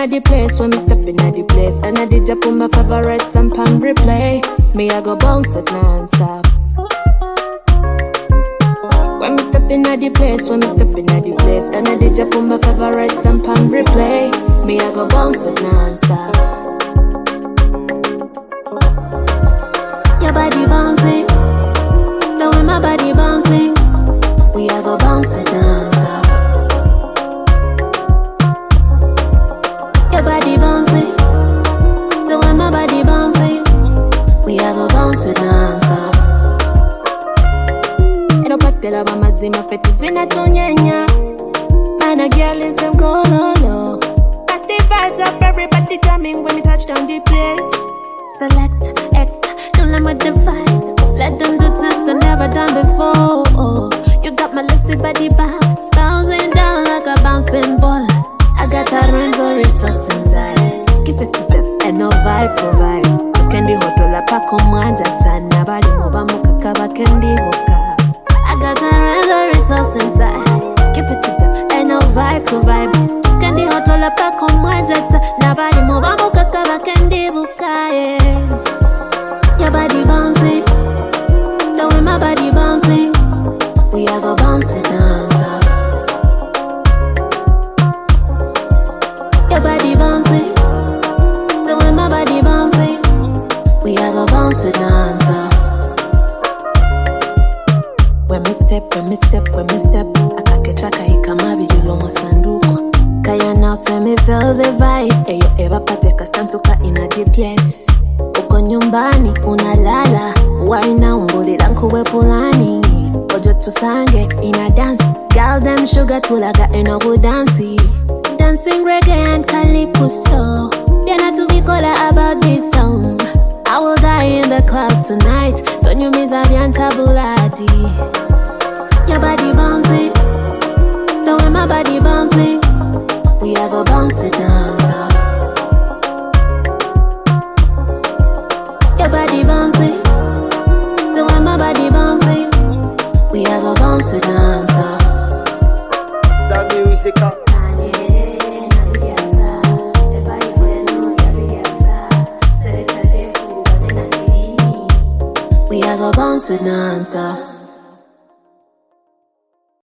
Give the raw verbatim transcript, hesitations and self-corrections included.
at the place, when me stepping at the place, and I did put my favorites and pan replay. Me I go bounce it non-stop. When me stepping at the place, when me stepping at the place, and I did put my favorites and pan replay. Me I go bounce it non-stop. Your body bouncing, the way my body bouncing, we a go bounce it non-stop. Your body bouncing, the way my body bouncing, we a go bounce it non-stop. Ero patela ba mazima feti zina tunyenya. Man a girl is them go no no. Got the vibes up, everybody jamming when we touch down the place. Select, act, kill them with the vibes. Let them do things they never done before. Oh, you got my lacy body bounce, bouncing down like a bouncing ball. I got a Renzo resource inside. Give it to them and no vibe provide. Kendi hotola pako mwanja chana bali moba mukakaba kendi woka. I got a Renzo resource inside. Give it to them and no vibe provide. Kendi hotola pako mwanja chana bali moba mukakaba kendi woka. Yeah. Your body bouncing, the way my body bouncing, we a go bounce it non-stop. Your body bouncing, the way my body bouncing, we a go bounce it non-stop. When me step, when me step, when me step, akakechaka ikamabi julo masanduko. Kaya now say me feel the vibe. Eyo eva pate kastantuka ina the place. Uko nyumbani unalala, waina ungulira nkuwe pulani. Ojo tusange ina dance, girl them sugar tulaga eno budansi. Dancing reggae and calypso. Piana to be cola about this song. I will die in the club tonight. Don't you miss Avian Tabulati? Your body bouncing, the way my body bouncing, we a go bounce it non-stop. Your body bouncing, the way my body bouncing, we a go bounce it non-stop. That music up. We a go bounce it non-stop.